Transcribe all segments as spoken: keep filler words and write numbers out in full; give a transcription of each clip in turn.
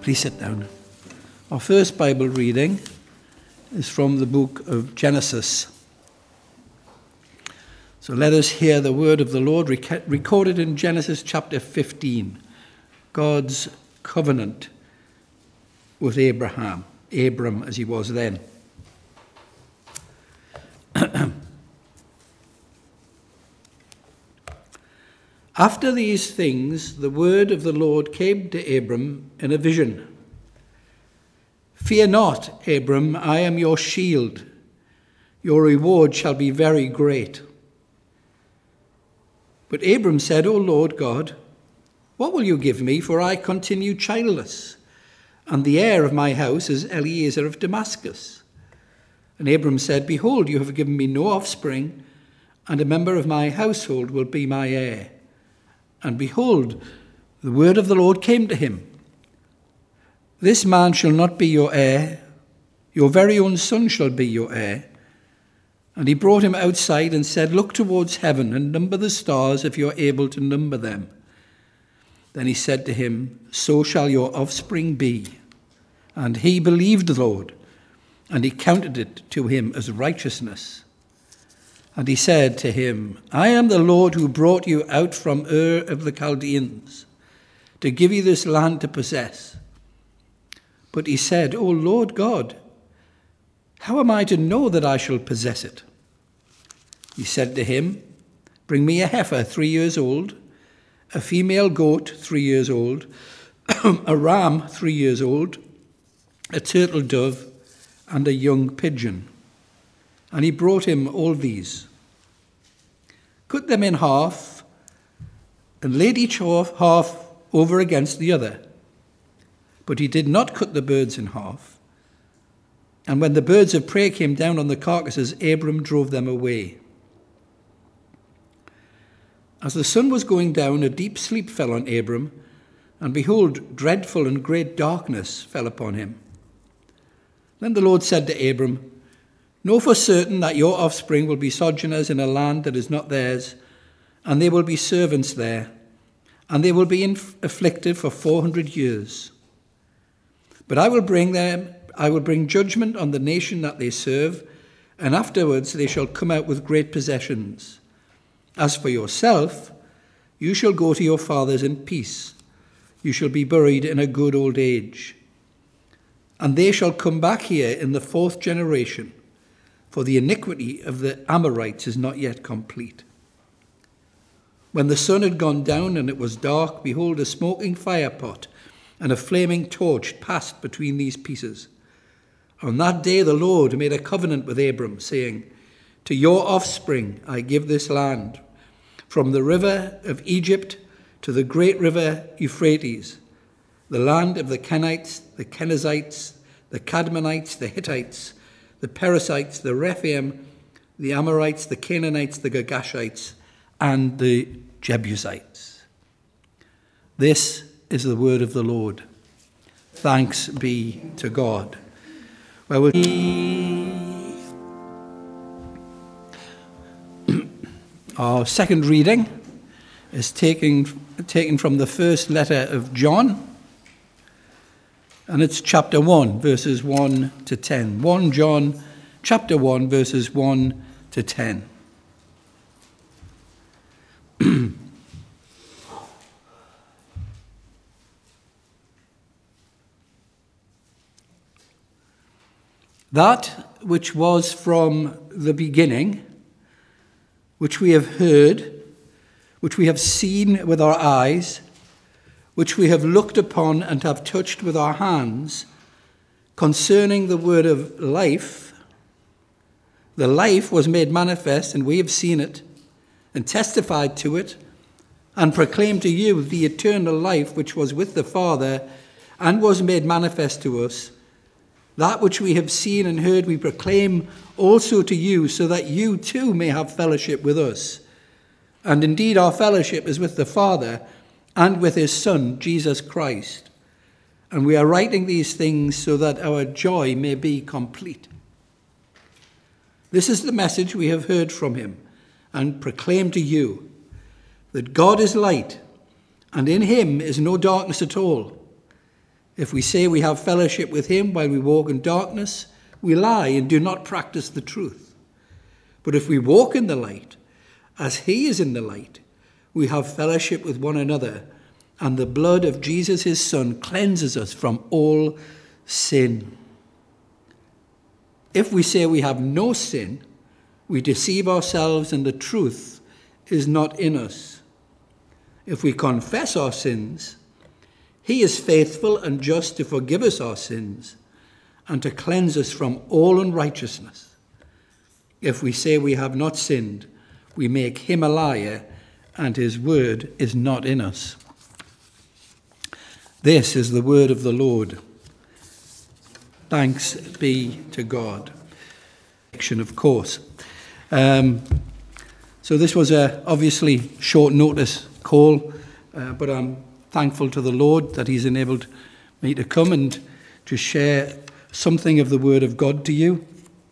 Please sit down. Our first Bible reading is from the book of Genesis. So let us hear the word of the Lord recorded in Genesis chapter fifteen, God's covenant with Abraham, Abram as he was then. After these things, the word of the Lord came to Abram in a vision. Fear not, Abram, I am your shield. Your reward shall be very great. But Abram said, O Lord God, what will you give me? For I continue childless, and the heir of my house is Eliezer of Damascus. And Abram said, Behold, you have given me no offspring, and a member of my household will be my heir. And behold, the word of the Lord came to him. This man shall not be your heir, your very own son shall be your heir. And he brought him outside and said, Look towards heaven and number the stars if you are able to number them. Then he said to him, So shall your offspring be. And he believed the Lord, and he counted it to him as righteousness. And he said to him, I am the Lord who brought you out from Ur of the Chaldeans, to give you this land to possess. But he said, O Lord God, how am I to know that I shall possess it? He said to him, Bring me a heifer three years old, a female goat three years old, a ram three years old, a turtle dove, and a young pigeon. And he brought him all these. Cut them in half, and laid each half over against the other. But he did not cut the birds in half. And when the birds of prey came down on the carcasses, Abram drove them away. As the sun was going down, a deep sleep fell on Abram, and behold, dreadful and great darkness fell upon him. Then the Lord said to Abram, Know for certain that your offspring will be sojourners in a land that is not theirs, and they will be servants there, and they will be inf- afflicted for four hundred years. But I will bring them, I will bring judgment on the nation that they serve, and afterwards they shall come out with great possessions. As for yourself, you shall go to your fathers in peace. You shall be buried in a good old age. And they shall come back here in the fourth generation, for the iniquity of the Amorites is not yet complete. When the sun had gone down and it was dark, behold, a smoking firepot and a flaming torch passed between these pieces. On that day the Lord made a covenant with Abram, saying, To your offspring I give this land, from the river of Egypt to the great river Euphrates, the land of the Kenites, the Kenizzites, the Cadmonites, the Hittites, the Perizzites, the Rephaim, the Amorites, the Canaanites, the Girgashites, and the Jebusites. This is the word of the Lord. Thanks be to God. Well, we'll... Our second reading is taken, taken from the first letter of John, and it's chapter one, verses one to ten. First John, chapter one, verses one to ten. That which was from the beginning, which we have heard, which we have seen with our eyes, which we have looked upon and have touched with our hands, concerning the word of life. The life was made manifest, and we have seen it, and testified to it, and proclaimed to you the eternal life which was with the Father, and was made manifest to us. That which we have seen and heard we proclaim also to you, so that you too may have fellowship with us. And indeed our fellowship is with the Father and with his Son, Jesus Christ. And we are writing these things so that our joy may be complete. This is the message we have heard from him and proclaim to you, that God is light, and in him is no darkness at all. If we say we have fellowship with him while we walk in darkness, we lie and do not practice the truth. But if we walk in the light, as he is in the light, we have fellowship with one another, and the blood of Jesus, his Son, cleanses us from all sin. If we say we have no sin, we deceive ourselves and the truth is not in us. If we confess our sins, he is faithful and just to forgive us our sins and to cleanse us from all unrighteousness. If we say we have not sinned, we make him a liar and his word is not in us. This is the word of the Lord. Thanks be to God. Of course. Um, so this was a obviously short notice call, uh, but I'm thankful to the Lord that he's enabled me to come and to share something of the word of God to you.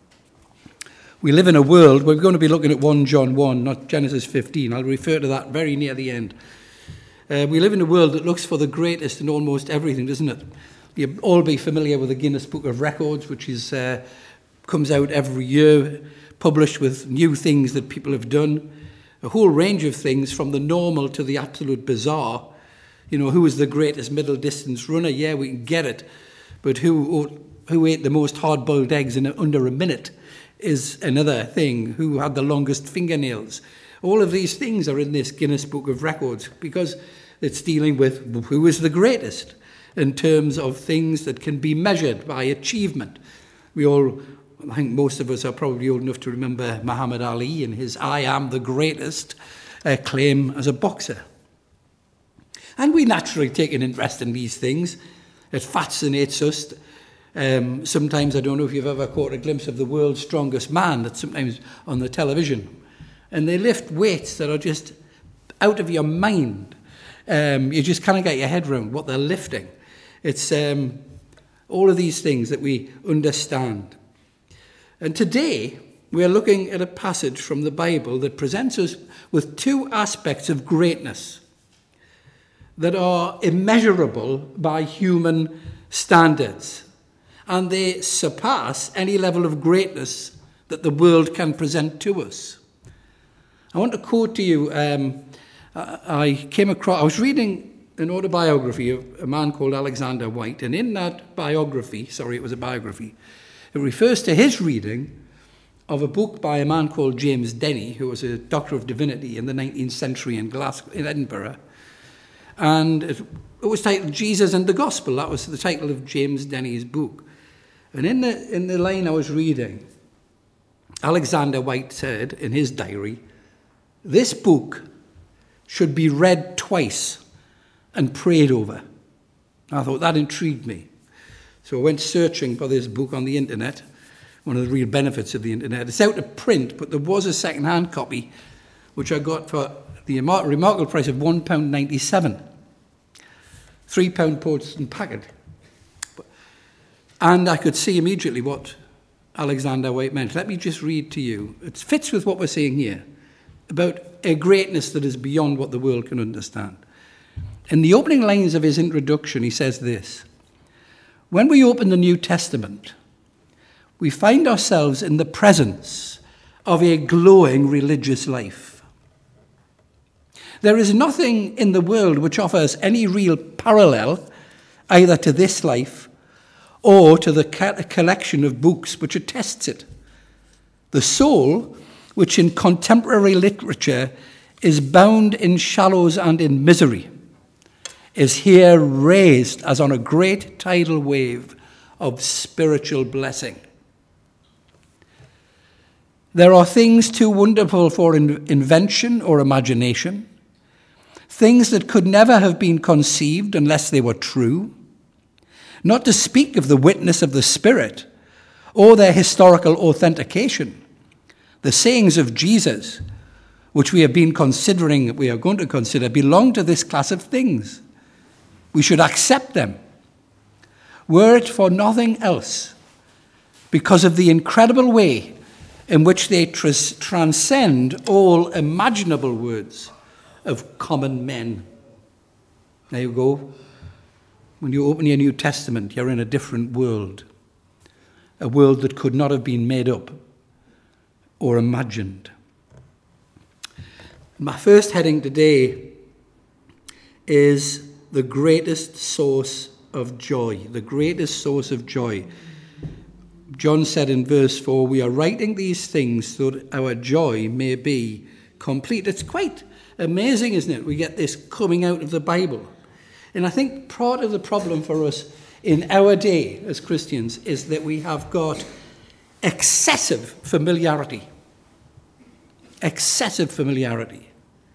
We live in a world, we're going to be looking at First John one, not Genesis fifteen. I'll refer to that very near the end. Uh, we live in a world that looks for the greatest in almost everything, doesn't it? You'll all be familiar with the Guinness Book of Records, which is uh, comes out every year, published with new things that people have done. A whole range of things, from the normal to the absolute bizarre. You know, who is the greatest middle distance runner? Yeah, we can get it. But who who ate the most hard-boiled eggs in under a minute is another thing. Who had the longest fingernails? All of these things are in this Guinness Book of Records because it's dealing with who is the greatest in terms of things that can be measured by achievement. We all, I think most of us are probably old enough to remember Muhammad Ali and his "I am the greatest" uh, claim as a boxer. And we naturally take an interest in these things. It fascinates us. Um, sometimes, I don't know if you've ever caught a glimpse of the world's strongest man, that's sometimes on the television. And they lift weights that are just out of your mind. Um, you just can't get your head around what they're lifting. It's um, all of these things that we understand. And today, we are looking at a passage from the Bible that presents us with two aspects of greatness that are immeasurable by human standards. And they surpass any level of greatness that the world can present to us. I want to quote to you, um, I came across, I was reading an autobiography of a man called Alexander White, and in that biography, sorry, it was a biography, it refers to his reading of a book by a man called James Denny, who was a doctor of divinity in the nineteenth century in Glasgow, in Edinburgh. And it, it was titled Jesus and the Gospel. That was the title of James Denny's book. And in the, in the line I was reading, Alexander White said in his diary, "This book should be read twice and prayed over." I thought that intrigued me. So I went searching for this book on the internet. One of the real benefits of the internet. It's out of print, but there was a second-hand copy, which I got for the remarkable price of one pound ninety-seven. Three pound post and packet. And I could see immediately what Alexander White meant. Let me just read to you. It fits with what we're saying here about a greatness that is beyond what the world can understand. In the opening lines of his introduction, he says this: "When we open the New Testament, we find ourselves in the presence of a glowing religious life. There is nothing in the world which offers any real parallel either to this life or to the collection of books which attests it. The soul, which in contemporary literature is bound in shallows and in misery, is here raised as on a great tidal wave of spiritual blessing. There are things too wonderful for in- invention or imagination, things that could never have been conceived unless they were true, not to speak of the witness of the Spirit or their historical authentication. The sayings of Jesus, which we have been considering, we are going to consider, belong to this class of things. We should accept them, were it for nothing else, because of the incredible way in which they tr- transcend all imaginable words of common men." There you go. When you open your New Testament, you're in a different world. A world that could not have been made up or imagined. My first heading today is the greatest source of joy. The greatest source of joy. John said in verse four, we are writing these things so that our joy may be complete. It's quite amazing, isn't it? We get this coming out of the Bible. And I think part of the problem for us in our day as Christians is that we have got excessive familiarity. Excessive familiarity.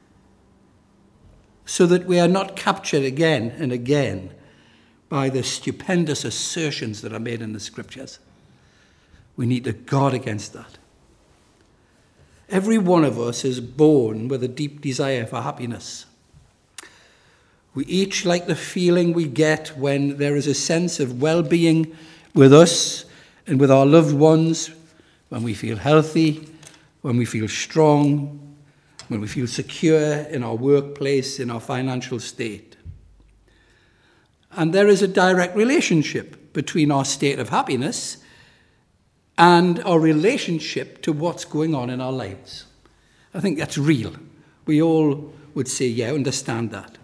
So that we are not captured again and again by the stupendous assertions that are made in the Scriptures. We need to guard against that. Every one of us is born with a deep desire for happiness. We each like the feeling we get when there is a sense of well-being with us and with our loved ones, when we feel healthy, when we feel strong, when we feel secure in our workplace, in our financial state. And there is a direct relationship between our state of happiness and our relationship to what's going on in our lives. I think that's real. We all would say, yeah, understand that.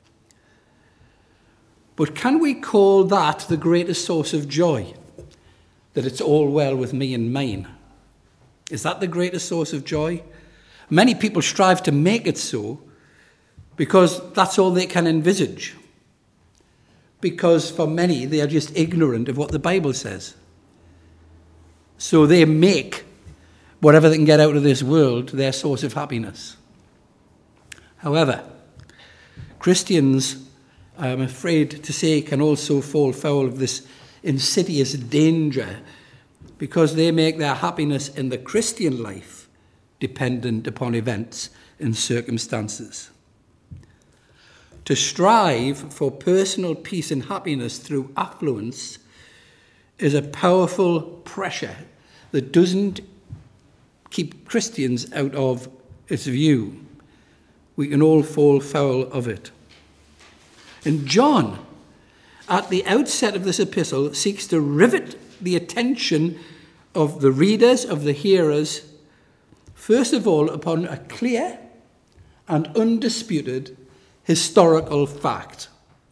But can we call that the greatest source of joy? That it's all well with me and mine? Is that the greatest source of joy? Many people strive to make it so because that's all they can envisage. Because for many, they are just ignorant of what the Bible says. So they make whatever they can get out of this world their source of happiness. However, Christians, I'm afraid to say, can also fall foul of this insidious danger because they make their happiness in the Christian life dependent upon events and circumstances. To strive for personal peace and happiness through affluence is a powerful pressure that doesn't keep Christians out of its view. We can all fall foul of it. And John, at the outset of this epistle, seeks to rivet the attention of the readers, of the hearers, first of all, upon a clear and undisputed historical fact.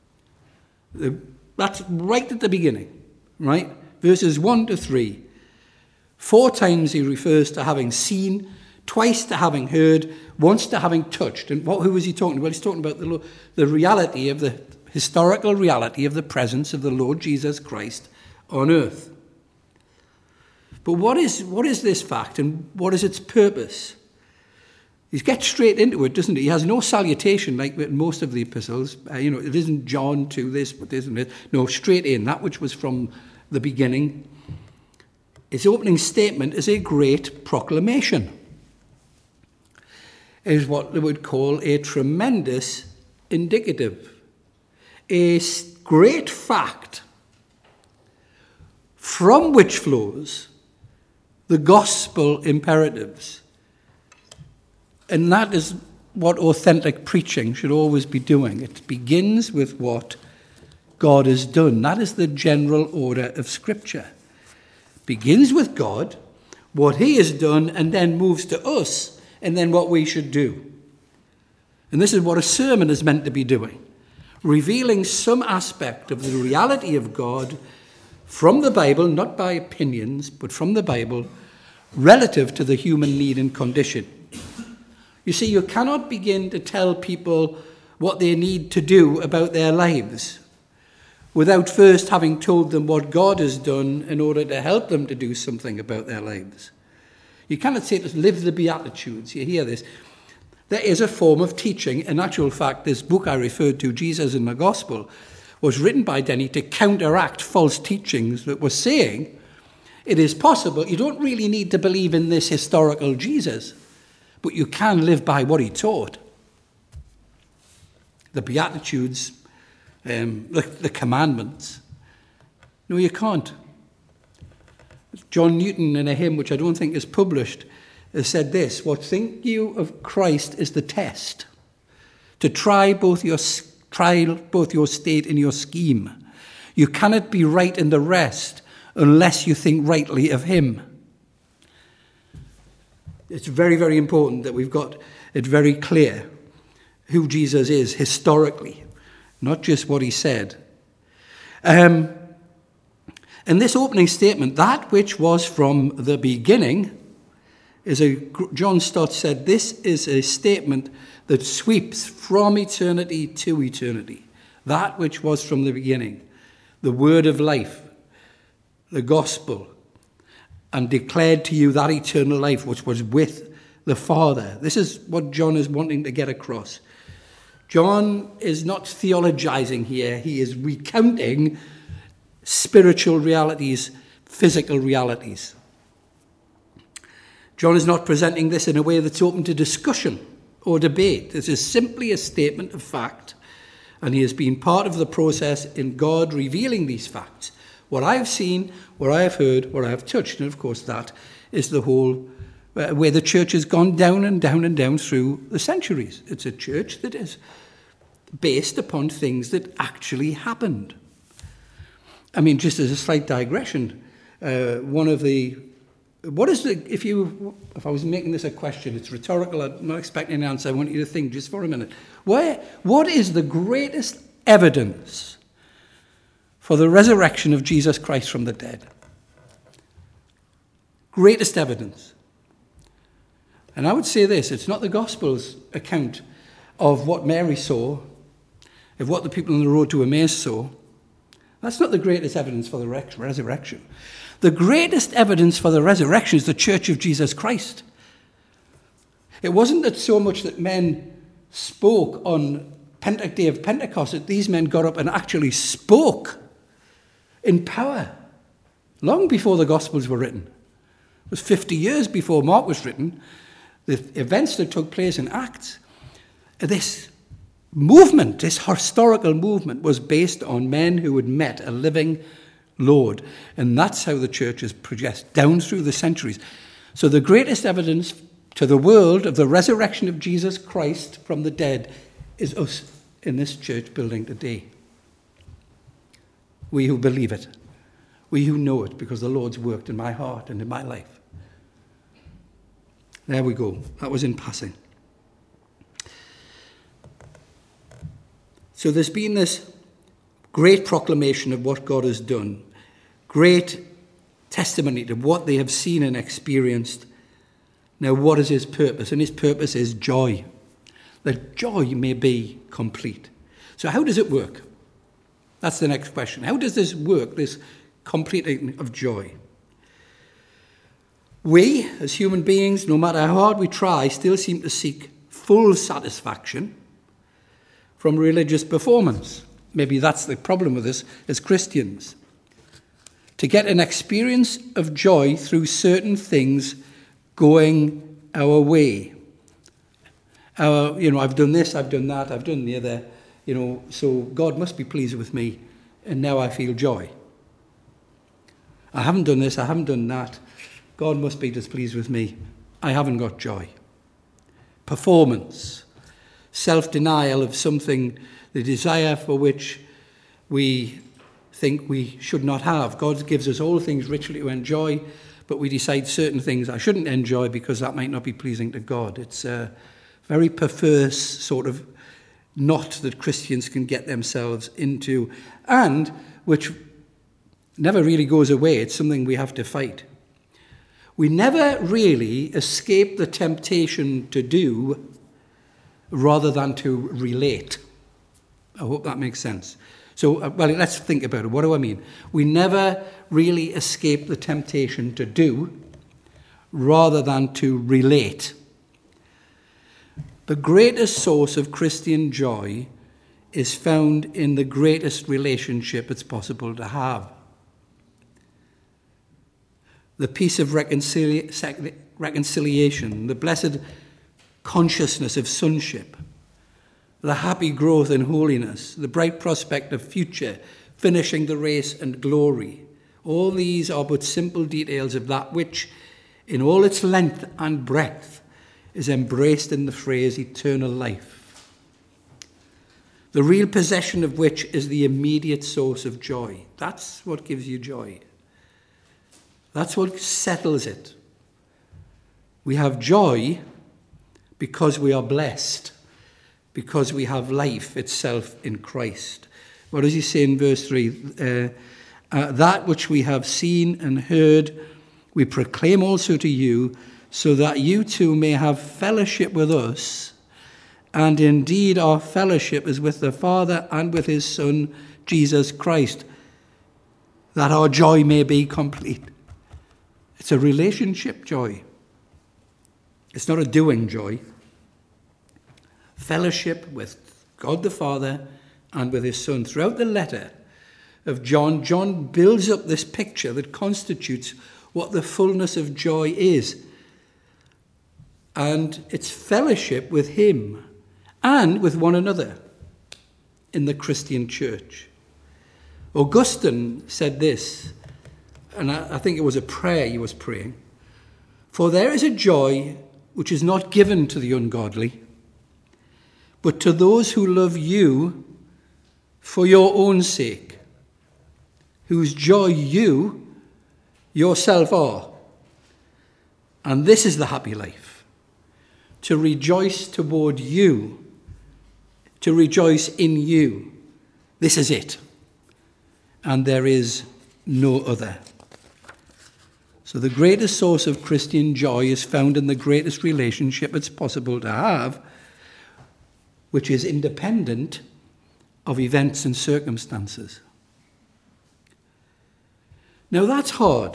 That's right at the beginning, right? Verses one to three. Four times he refers to having seen, twice to having heard, once to having touched. And what, who was he talking about? Well, he's talking about the, the reality of the historical reality of the presence of the Lord Jesus Christ on earth. But what is, what is this fact and what is its purpose? He gets straight into it, doesn't he? He has no salutation like in most of the epistles. Uh, you know, it isn't John to this, but isn't it? No, straight in, that which was from the beginning. His opening statement is a great proclamation. It is what they would call a tremendous indicative. A great fact from which flows the gospel imperatives. And that is what authentic preaching should always be doing. It begins with what God has done. That is the general order of Scripture. Begins with God, what he has done, and then moves to us, and then what we should do. And this is what a sermon is meant to be doing. Revealing some aspect of the reality of God from the Bible, not by opinions, but from the Bible, relative to the human need and condition. You see, you cannot begin to tell people what they need to do about their lives without first having told them what God has done in order to help them to do something about their lives. You cannot say to live the Beatitudes. You hear this. There is a form of teaching. In actual fact, this book I referred to, Jesus in the Gospel, was written by Denny to counteract false teachings that were saying it is possible. You don't really need to believe in this historical Jesus, but you can live by what he taught. The Beatitudes, um, the, the commandments. No, you can't. John Newton, in a hymn which I don't think is published, has said this: what think you of Christ is the test, to try both your, try both your state and your scheme. You cannot be right in the rest unless you think rightly of him. It's very, very important that we've got it very clear who Jesus is historically, not just what he said. Um, in this opening statement, that which was from the beginning, is a, John Stott said, this is a statement that sweeps from eternity to eternity. That which was from the beginning, the word of life, the gospel, and declared to you that eternal life which was with the Father. This is what John is wanting to get across. John is not theologizing here. He is recounting spiritual realities, physical realities. John is not presenting this in a way that's open to discussion or debate. This is simply a statement of fact, and he has been part of the process in God revealing these facts. What I've seen, what I have heard, what I have touched, and of course that is the whole, uh, where the church has gone down and down and down through the centuries. It's a church that is based upon things that actually happened. I mean, just as a slight digression, uh, one of the, what is the, if you, if I was making this a question, it's rhetorical, I'm not expecting an answer, I want you to think just for a minute. Where, what is the greatest evidence for the resurrection of Jesus Christ from the dead? Greatest evidence. And I would say this, it's not the Gospel's account of what Mary saw, of what the people on the road to Emmaus saw. That's not the greatest evidence for the resurrection. The greatest evidence for the resurrection is the Church of Jesus Christ. It wasn't that so much that men spoke on Pente- day of Pentecost, that these men got up and actually spoke in power, long before the Gospels were written. It was fifty years before Mark was written. The events that took place in Acts, this movement, this historical movement, was based on men who had met a living Lord. And that's how the church has progressed down through the centuries. So the greatest evidence to the world of the resurrection of Jesus Christ from the dead is us in this church building today. We who believe it. We who know it because the Lord's worked in my heart and in my life. There we go. That was in passing. So there's been this great proclamation of what God has done, great testimony to what they have seen and experienced. Now, what is his purpose? And his purpose is joy, that joy may be complete. So how does it work? That's the next question. How does this work, this completing of joy? We, as human beings, no matter how hard we try, still seem to seek full satisfaction from religious performance. Maybe that's the problem with us as Christians. To get an experience of joy through certain things going our way. Our, you know, I've done this, I've done that, I've done the other, you know, so God must be pleased with me, and now I feel joy. I haven't done this, I haven't done that. God must be displeased with me. I haven't got joy. Performance. Self-denial of something, the desire for which we think we should not have. God gives us all things richly to enjoy, but we decide certain things I shouldn't enjoy because that might not be pleasing to God. It's a very perverse sort of knot that Christians can get themselves into, and which never really goes away. It's something we have to fight. We never really escape the temptation to do rather than to relate. I hope that makes sense. So, uh, well, let's think about it. What do I mean? We never really escape the temptation to do rather than to relate. The greatest source of Christian joy is found in the greatest relationship it's possible to have. The peace of reconcilia- reconciliation, the blessed consciousness of sonship, the happy growth in holiness, the bright prospect of future, finishing the race and glory. All these are but simple details of that which, in all its length and breadth, is embraced in the phrase eternal life. the real possession of which is the immediate source of joy. That's what gives you joy. That's what settles it. We have joy because we are blessed, because we have life itself in Christ. What does he say in verse three? Uh, uh, that which we have seen and heard, we proclaim also to you, so that you too may have fellowship with us. And indeed our fellowship is with the Father and with his Son, Jesus Christ, that our joy may be complete. It's a relationship joy. It's not a doing joy. Fellowship with God the Father and with his Son. Throughout the letter of John, John builds up this picture that constitutes what the fullness of joy is. And it's fellowship with him and with one another in the Christian church. Augustine said this, and I, I think it was a prayer he was praying. For there is a joy which is not given to the ungodly, but to those who love you for your own sake, whose joy you yourself are. And this is the happy life, to rejoice toward you, to rejoice in you. This is it. And there is no other. So the greatest source of Christian joy is found in the greatest relationship it's possible to have, which is independent of events and circumstances. Now that's hard,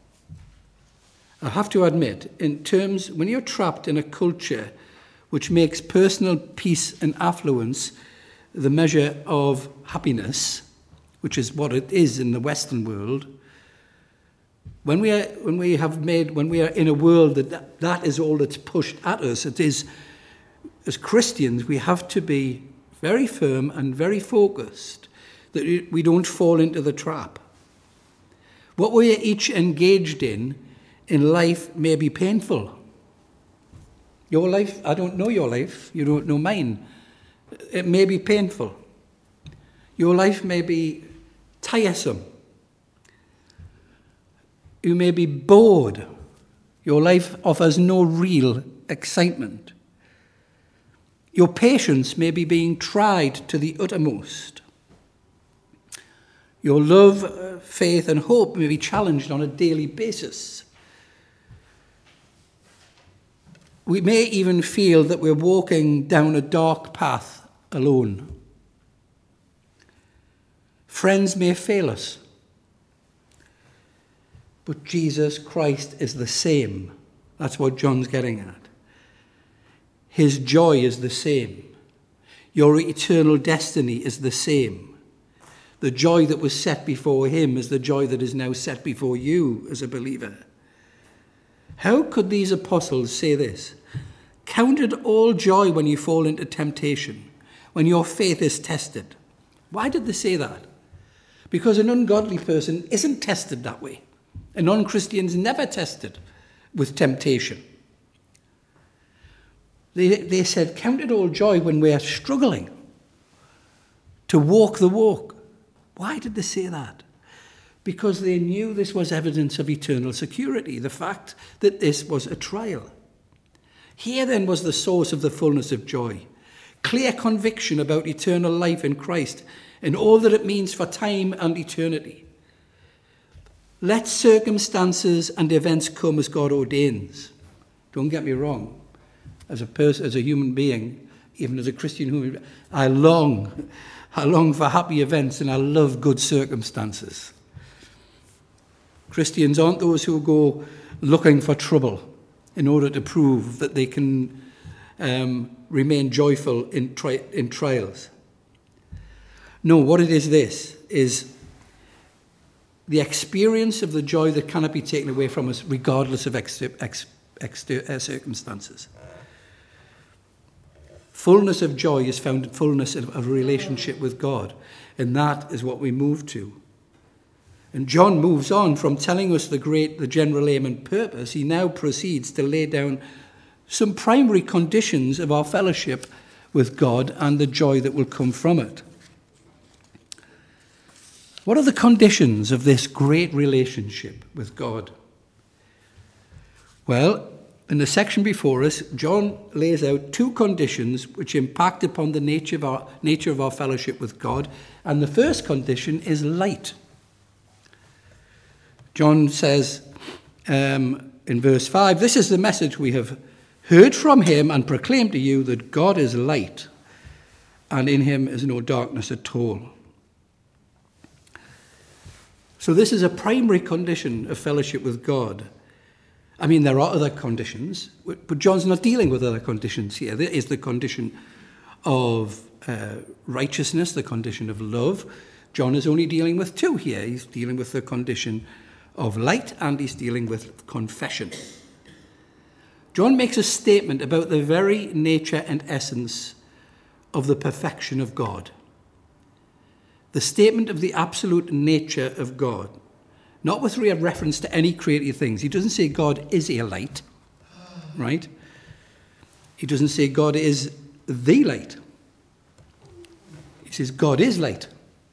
I have to admit, in terms, when you're trapped in a culture which makes personal peace and affluence the measure of happiness, which is what it is in the Western world. When we are, when we have made, when we are in a world that, that that is all that's pushed at us, it is, as Christians, we have to be very firm and very focused that we don't fall into the trap. What we are each engaged in in life may be painful. Your life, I don't know your life, you don't know mine. It may be painful. Your life may be tiresome. You may be bored. Your life offers no real excitement. Your patience may be being tried to the uttermost. Your love, faith, and hope may be challenged on a daily basis. We may even feel that we're walking down a dark path alone. Friends may fail us, but Jesus Christ is the same. That's what John's getting at. His joy is the same. Your eternal destiny is the same. The joy that was set before him is the joy that is now set before you as a believer. How could these apostles say this? Count it all joy when you fall into temptation, when your faith is tested. Why did they say that? Because an ungodly person isn't tested that way. A non-Christian is never tested with temptation. They, they said, count it all joy when we are struggling to walk the walk. Why did they say that? Because they knew this was evidence of eternal security, the fact that this was a trial. Here then was the source of the fullness of joy, clear conviction about eternal life in Christ and all that it means for time and eternity. Let circumstances and events come as God ordains. Don't get me wrong. As a person, as a human being, even as a Christian human being, I long, I long for happy events and I love good circumstances. Christians aren't those who go looking for trouble in order to prove that they can um, remain joyful in, tri- in trials. No, what it is this, is the experience of the joy that cannot be taken away from us regardless of ex- ex- ex- uh, circumstances. Fullness of joy is found in fullness of a relationship with God, and that is what we move to. And John moves on from telling us the great, the general aim and purpose. He now proceeds to lay down some primary conditions of our fellowship with God and the joy that will come from it. What are the conditions of this great relationship with God? Well, in the section before us, John lays out two conditions which impact upon the nature of our, nature of our fellowship with God. And the first condition is light. John says um, in verse five, "This is the message we have heard from him and proclaimed to you, that God is light, and in him is no darkness at all." So this is a primary condition of fellowship with God. I mean, there are other conditions, but John's not dealing with other conditions here. There is the condition of uh, righteousness, the condition of love. John is only dealing with two here. He's dealing with the condition of light, and he's dealing with confession. John makes a statement about the very nature and essence of the perfection of God. The statement of the absolute nature of God. Not with reference to any created things. He doesn't say God is a light, right? He doesn't say God is the light. He says God is light.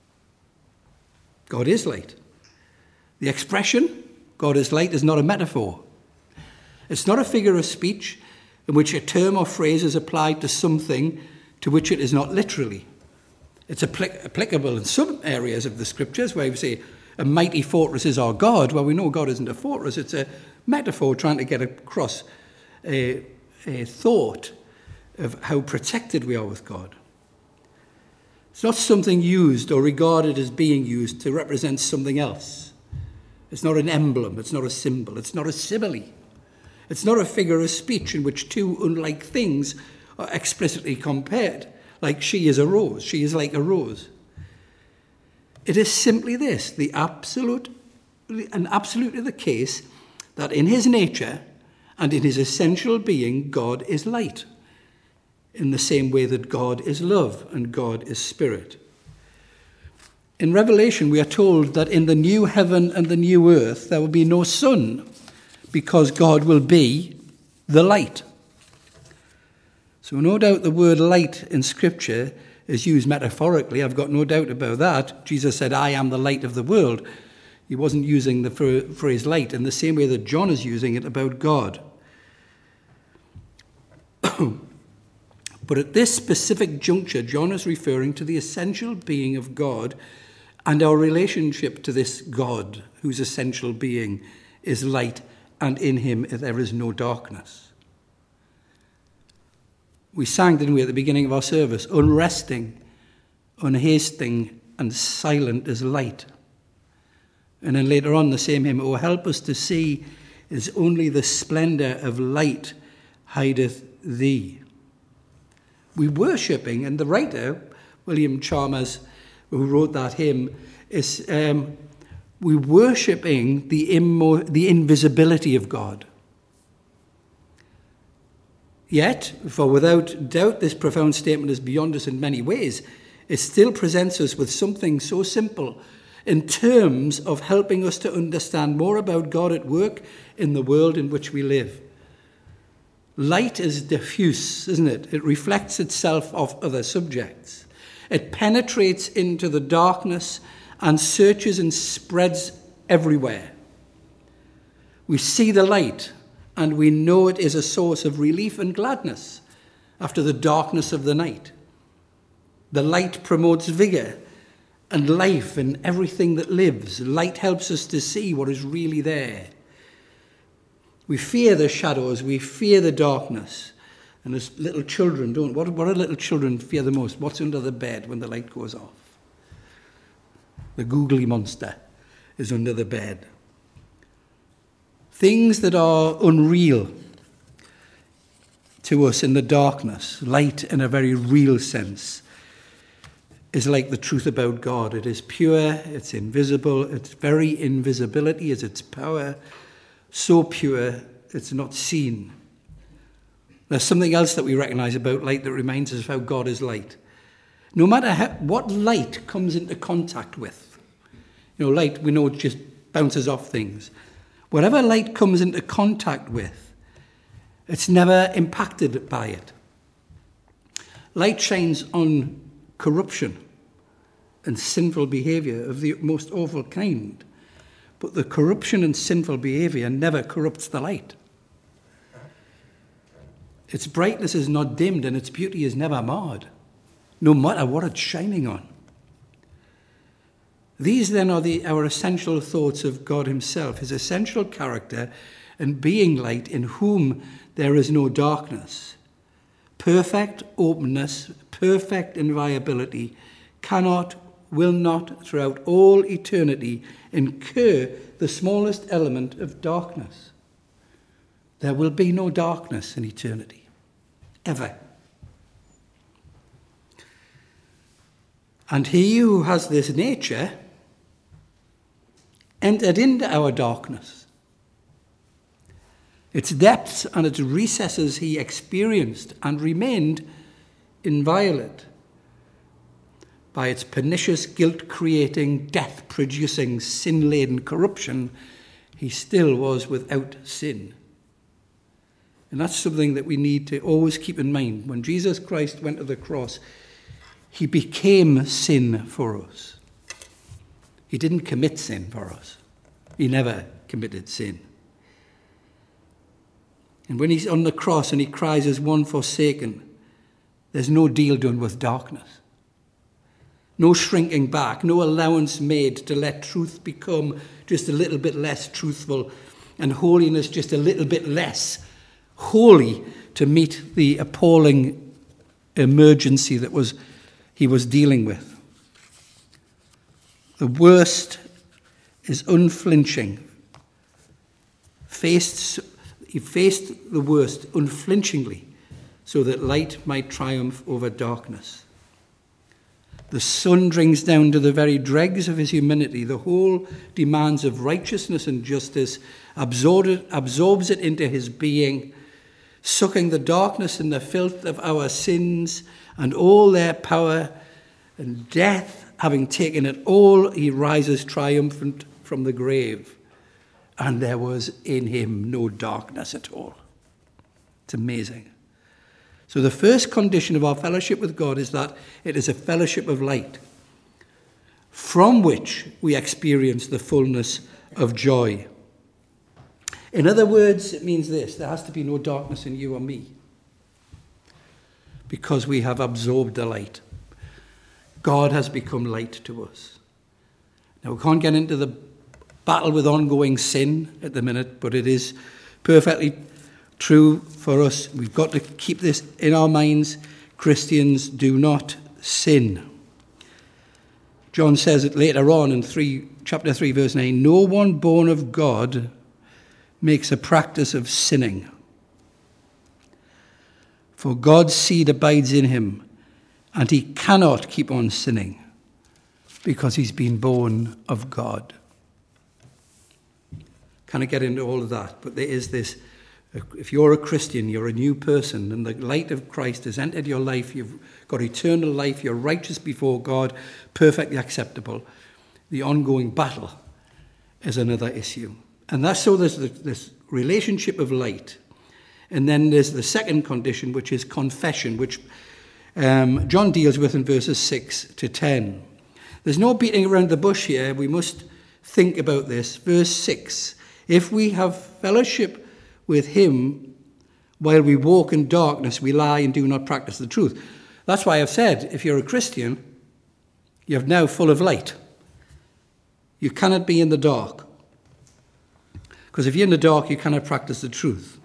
God is light. The expression, God is light, is not a metaphor. It's not a figure of speech in which a term or phrase is applied to something to which it is not literally. It's applic- applicable in some areas of the scriptures where we say, a mighty fortress is our God. Well, we know God isn't a fortress. It's a metaphor trying to get across a, a thought of how protected we are with God. It's not something used or regarded as being used to represent something else. It's not an emblem. It's not a symbol. It's not a simile. It's not a figure of speech in which two unlike things are explicitly compared, like she is a rose. She is like a rose. It is simply this, the absolute, and absolutely the case, that in his nature and in his essential being, God is light, in the same way that God is love and God is spirit. In Revelation, we are told that in the new heaven and the new earth, there will be no sun, because God will be the light. So no doubt the word light in Scripture is used metaphorically. I've got no doubt about that. Jesus said, "I am the light of the world." He wasn't using the phrase light in the same way that John is using it about God. But at this specific juncture, John is referring to the essential being of God and our relationship to this God, whose essential being is light, and in him there is no darkness. We sang, didn't we, at the beginning of our service, unresting, unhasting, and silent as light. And then later on, the same hymn, "Oh, help us to see is only the splendour of light hideth thee." We worshipping, and the writer, William Chalmers, who wrote that hymn, is um, we worshipping the, immo- the invisibility of God. Yet, for without doubt this profound statement is beyond us in many ways, it still presents us with something so simple in terms of helping us to understand more about God at work in the world in which we live. Light is diffuse, isn't it? It reflects itself off other subjects. It penetrates into the darkness and searches and spreads everywhere. We see the light, and we know it is a source of relief and gladness after the darkness of the night. The light promotes vigor and life in everything that lives. Light helps us to see what is really there. We fear the shadows, we fear the darkness. And as little children don't, what, what do little children fear the most? What's under the bed when the light goes off? The googly monster is under the bed. Things that are unreal to us in the darkness, light in a very real sense, is like the truth about God. It is pure, it's invisible, its very invisibility is its power, so pure it's not seen. There's something else that we recognize about light that reminds us of how God is light. No matter how, what light comes into contact with, you know, light, we know it just bounces off things. Whatever light comes into contact with, it's never impacted by it. Light shines on corruption and sinful behaviour of the most awful kind. But the corruption and sinful behaviour never corrupts the light. Its brightness is not dimmed and its beauty is never marred, no matter what it's shining on. These then are the, our essential thoughts of God himself, his essential character and being light, in whom there is no darkness. Perfect openness, perfect inviolability cannot, will not, throughout all eternity, incur the smallest element of darkness. There will be no darkness in eternity, ever. And he who has this nature entered into our darkness. Its depths and its recesses he experienced and remained inviolate. By its pernicious, guilt-creating, death-producing, sin-laden corruption, he still was without sin. And that's something that we need to always keep in mind. When Jesus Christ went to the cross, he became sin for us. He didn't commit sin for us. He never committed sin. And when he's on the cross and he cries as one forsaken, there's no deal done with darkness. No shrinking back, no allowance made to let truth become just a little bit less truthful and holiness just a little bit less holy to meet the appalling emergency that was he was dealing with. The worst is unflinching. Faced, he faced the worst unflinchingly so that light might triumph over darkness. The sun drinks down to the very dregs of his humanity the whole demands of righteousness and justice, absorb it, absorbs it into his being, sucking the darkness and the filth of our sins and all their power, and death, having taken it all, he rises triumphant from the grave. And there was in him no darkness at all. It's amazing. So the first condition of our fellowship with God is that it is a fellowship of light, from which we experience the fullness of joy. In other words, it means this: there has to be no darkness in you or me, because we have absorbed the light. God has become light to us. Now, we can't get into the battle with ongoing sin at the minute, but it is perfectly true for us. We've got to keep this in our minds. Christians do not sin. John says it later on in three, chapter three, verse nine, no one born of God makes a practice of sinning, for God's seed abides in him, and he cannot keep on sinning because he's been born of God. Can't get into all of that, but there is this: if you're a Christian, you're a new person, and the light of Christ has entered your life, you've got eternal life, you're righteous before God, perfectly acceptable. The ongoing battle is another issue. And that's so there's this relationship of light. And then there's the second condition, which is confession, which um, John deals with in verses six to ten. There's no beating around the bush here. We must think about this. Verse six, if we have fellowship with him while we walk in darkness, we lie and do not practice the truth. That's why I've said, if you're a Christian, you're now full of light. You cannot be in the dark. Because if you're in the dark, you cannot practice the truth.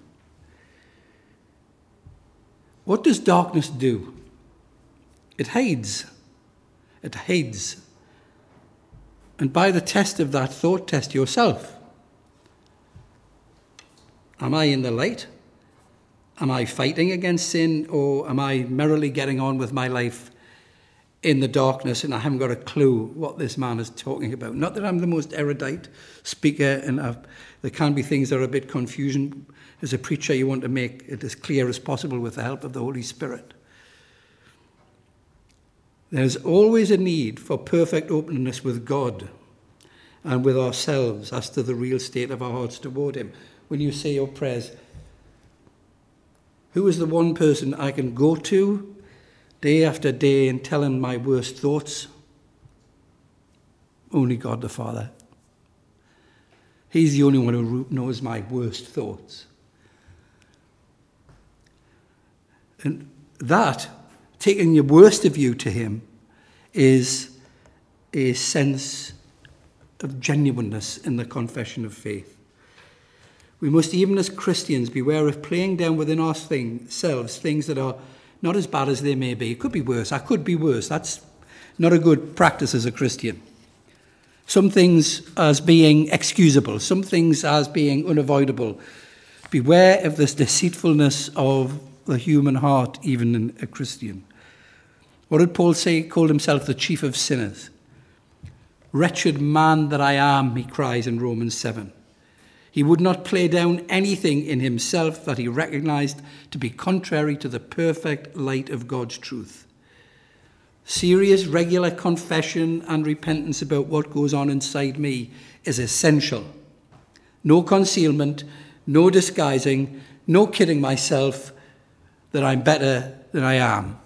What does darkness do? It hides. It hides. And by the test of that thought, test yourself. Am I in the light? Am I fighting against sin, or am I merrily getting on with my life in the darkness and I haven't got a clue what this man is talking about? Not that I'm the most erudite speaker, and I've, there can be things that are a bit confusing. As a preacher, you want to make it as clear as possible with the help of the Holy Spirit. There's always a need for perfect openness with God and with ourselves as to the real state of our hearts toward him. When you say your prayers, who is the one person I can go to day after day and telling my worst thoughts? Only God the Father. He's the only one who knows my worst thoughts. And that, taking the worst of you to him, is a sense of genuineness in the confession of faith. We must, even as Christians, beware of playing down within ourselves things that are not as bad as they may be. It could be worse. I could be worse. That's not a good practice as a Christian. Some things as being excusable, some things as being unavoidable. Beware of this deceitfulness of the human heart, even in a Christian. What did Paul say? He called himself the chief of sinners. Wretched man that I am, he cries in Romans seven. He would not play down anything in himself that he recognized to be contrary to the perfect light of God's truth. Serious, regular confession and repentance about what goes on inside me is essential. No concealment, no disguising, no kidding myself that I'm better than I am.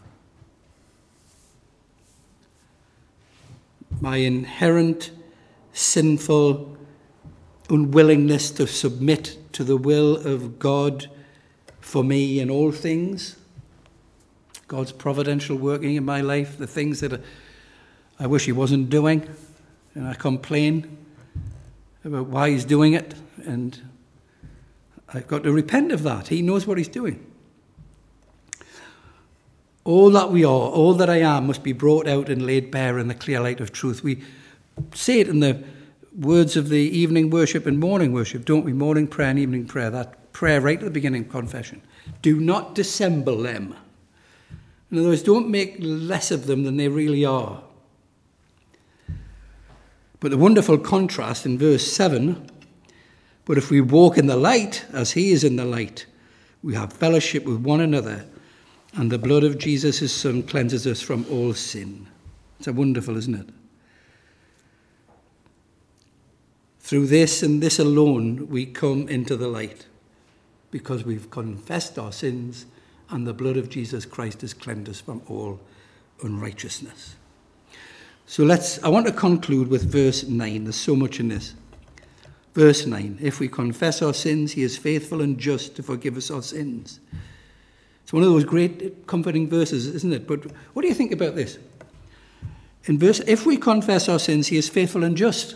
My inherent sinful unwillingness to submit to the will of God for me in all things, God's providential working in my life, the things that I wish he wasn't doing, and I complain about why he's doing it, and I've got to repent of that. He knows what he's doing. All that we are, all that I am, must be brought out and laid bare in the clear light of truth. We say it in the words of the evening worship and morning worship, don't we? Morning prayer and evening prayer, that prayer right at the beginning of confession. Do not dissemble them. In other words, don't make less of them than they really are. But the wonderful contrast in verse seven, but if we walk in the light as he is in the light, we have fellowship with one another, and the blood of Jesus, his son, cleanses us from all sin. It's a wonderful, isn't it? Through this and this alone, we come into the light, because we've confessed our sins, and the blood of Jesus Christ has cleansed us from all unrighteousness. So let's, I want to conclude with verse nine. There's so much in this. Verse nine, if we confess our sins, he is faithful and just to forgive us our sins. It's one of those great comforting verses, isn't it? But what do you think about this? In verse, if we confess our sins, he is faithful and just.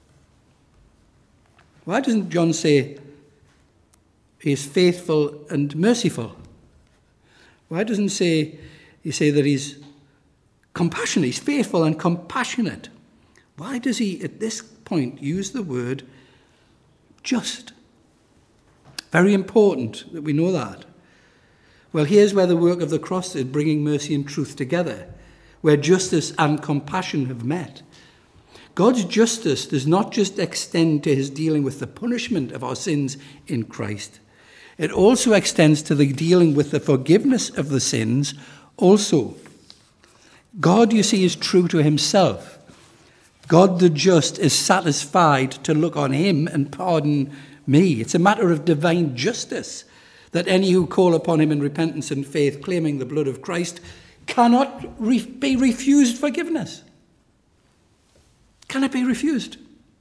Why doesn't John say he is faithful and merciful? Why doesn't say he say that he's compassionate? He's faithful and compassionate. Why does he at this point use the word just? Very important that we know that. Well, here's where the work of the cross is, bringing mercy and truth together, where justice and compassion have met. God's justice does not just extend to his dealing with the punishment of our sins in Christ. It also extends to the dealing with the forgiveness of the sins also. God, you see, is true to himself. God the just is satisfied to look on him and pardon me. It's a matter of divine justice that any who call upon him in repentance and faith, claiming the blood of Christ, cannot re- be refused forgiveness. Can it be refused?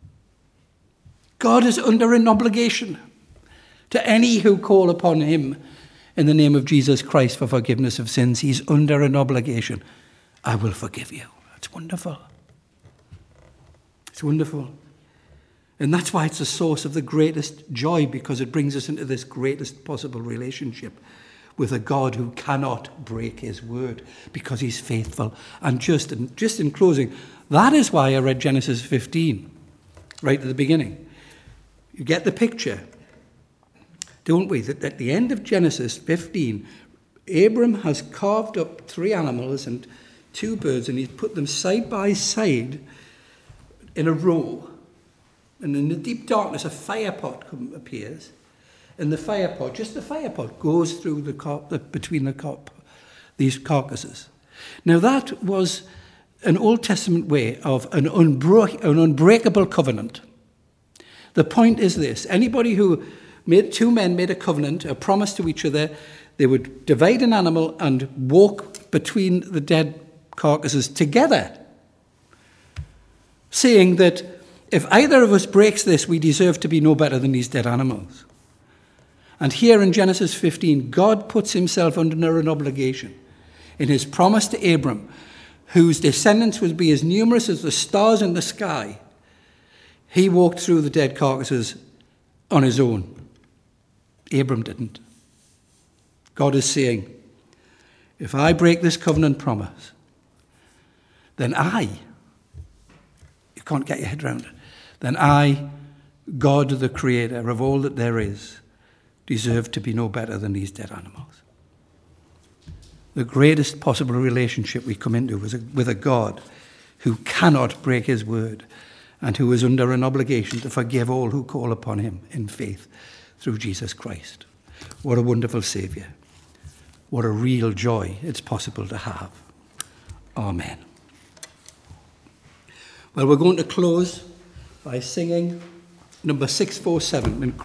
God is under an obligation to any who call upon him in the name of Jesus Christ for forgiveness of sins. He's under an obligation. I will forgive you. That's wonderful. It's wonderful. And that's why it's a source of the greatest joy, because it brings us into this greatest possible relationship with a God who cannot break his word, because he's faithful and just. And just in closing, that is why I read Genesis fifteen right at the beginning. You get the picture, don't we? That at the end of Genesis fifteen, Abram has carved up three animals and two birds, and he's put them side by side in a row. And in the deep darkness, a fire pot appears. And the fire pot, just the fire pot, goes through the, car- the between the car- these carcasses. Now that was an Old Testament way of an, unbro- an unbreakable covenant. The point is this: anybody who made two men made a covenant, a promise to each other, they would divide an animal and walk between the dead carcasses together, saying that if either of us breaks this, we deserve to be no better than these dead animals. And here in Genesis fifteen, God puts himself under an obligation in his promise to Abram, whose descendants would be as numerous as the stars in the sky. He walked through the dead carcasses on his own. Abram didn't. God is saying, if I break this covenant promise, then I, you can't get your head around it, then I, God the creator of all that there is, deserve to be no better than these dead animals. The greatest possible relationship we come into is with a God who cannot break his word and who is under an obligation to forgive all who call upon him in faith through Jesus Christ. What a wonderful Saviour. What a real joy it's possible to have. Amen. Well, we're going to close by singing number six four seven.